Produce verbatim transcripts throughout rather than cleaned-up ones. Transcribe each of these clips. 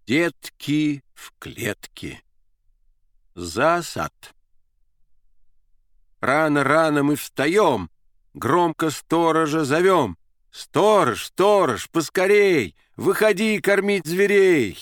Детки в клетке. Засад. Рано-рано мы встаем, громко сторожа зовем. «Сторож, сторож, поскорей, выходи кормить зверей!»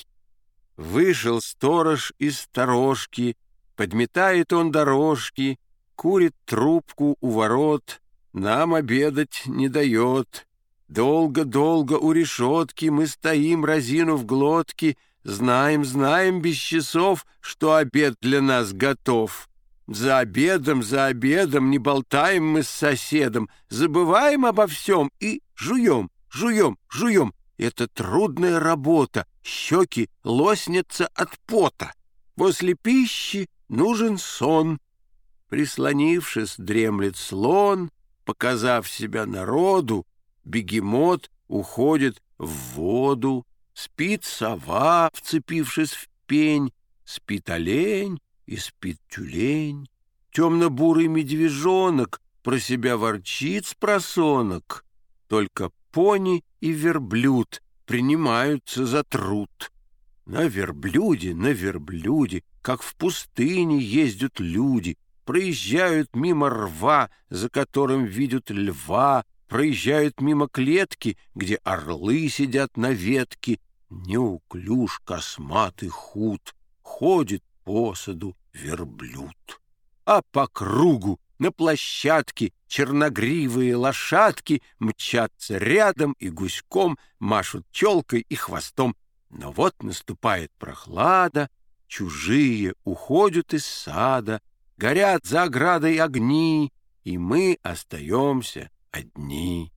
Вышел сторож из сторожки, подметает он дорожки, курит трубку у ворот, нам обедать не дает. Долго-долго у решетки мы стоим, разинув глотки, знаем, знаем без часов, что обед для нас готов. За обедом, за обедом не болтаем мы с соседом, забываем обо всем и жуем, жуем, жуем. Это трудная работа, щеки лоснятся от пота. После пищи нужен сон. Прислонившись, дремлет слон, показав себя народу, бегемот уходит в воду. Спит сова, вцепившись в пень, спит олень и спит тюлень. Темно-бурый медвежонок про себя ворчит спросонок. Только пони и верблюд принимаются за труд. На верблюде, на верблюде, как в пустыне ездят люди, проезжают мимо рва, за которым видят льва, проезжают мимо клетки, где орлы сидят на ветке. Неуклюж, косматый, худ, ходит по саду верблюд. А по кругу на площадке черногривые лошадки мчатся рядом и гуськом машут челкой и хвостом. Но вот наступает прохлада, чужие уходят из сада, горят за оградой огни, и мы остаемся одни.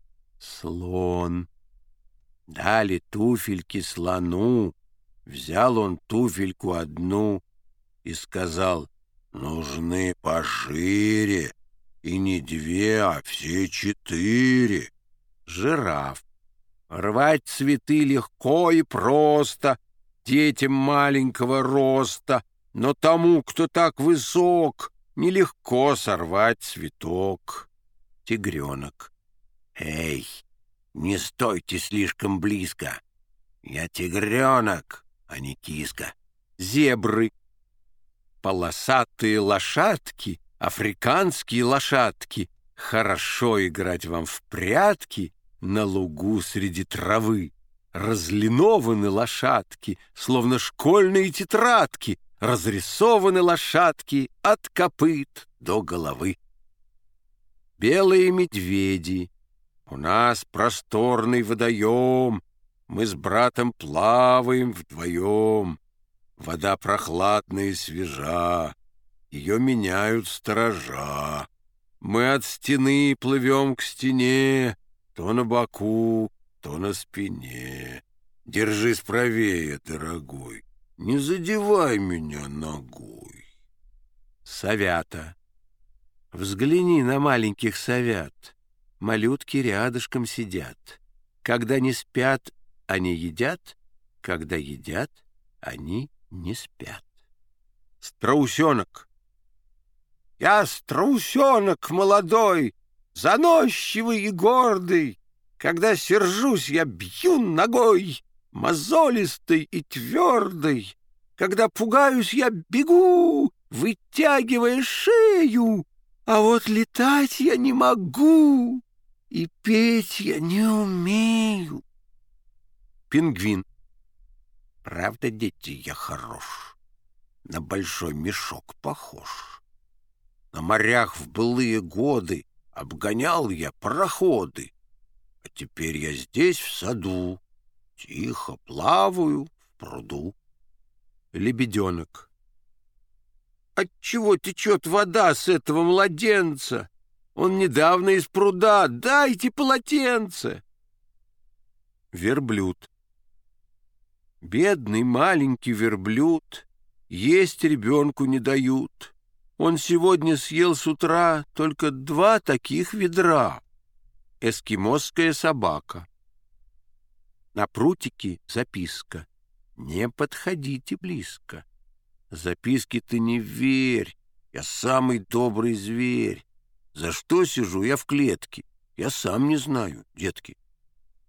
Слон. Дали туфельки слону, взял он туфельку одну и сказал: «Нужны пошире, и не две, а все четыре». Жираф. Рвать цветы легко и просто детям маленького роста, но тому, кто так высок, нелегко сорвать цветок. Тигренок. «Эй, не стойте слишком близко, я тигренок, а не киска». Зебры. Полосатые лошадки, африканские лошадки, хорошо играть вам в прятки на лугу среди травы. Разлинованы лошадки, словно школьные тетрадки, разрисованы лошадки от копыт до головы. Белые медведи. У нас просторный водоем, мы с братом плаваем вдвоем. Вода прохладная и свежа, ее меняют сторожа. Мы от стены плывем к стене, то на боку, то на спине. Держись правее, дорогой, не задевай меня ногой. Совята. Взгляни на маленьких совят. Малютки рядышком сидят. Когда не спят, они едят. Когда едят, они не спят. Страусенок. Я страусенок молодой, заносчивый и гордый. Когда сержусь, я бью ногой, мозолистой и твердой. Когда пугаюсь, я бегу, вытягивая шею. А вот летать я не могу, и петь я не умею. Пингвин. Правда, дети, я хорош, на большой мешок похож. На морях в былые годы обгонял я пароходы, а теперь я здесь в саду, тихо плаваю в пруду. Лебеденок. Отчего течет вода с этого младенца? Он недавно из пруда, дайте полотенце. Верблюд. Бедный маленький верблюд, есть ребенку не дают. Он сегодня съел с утра только два таких ведра. Эскимосская собака. На прутике записка: не подходите близко. Записки ты не верь, я самый добрый зверь. За что сижу я в клетке, я сам не знаю, детки.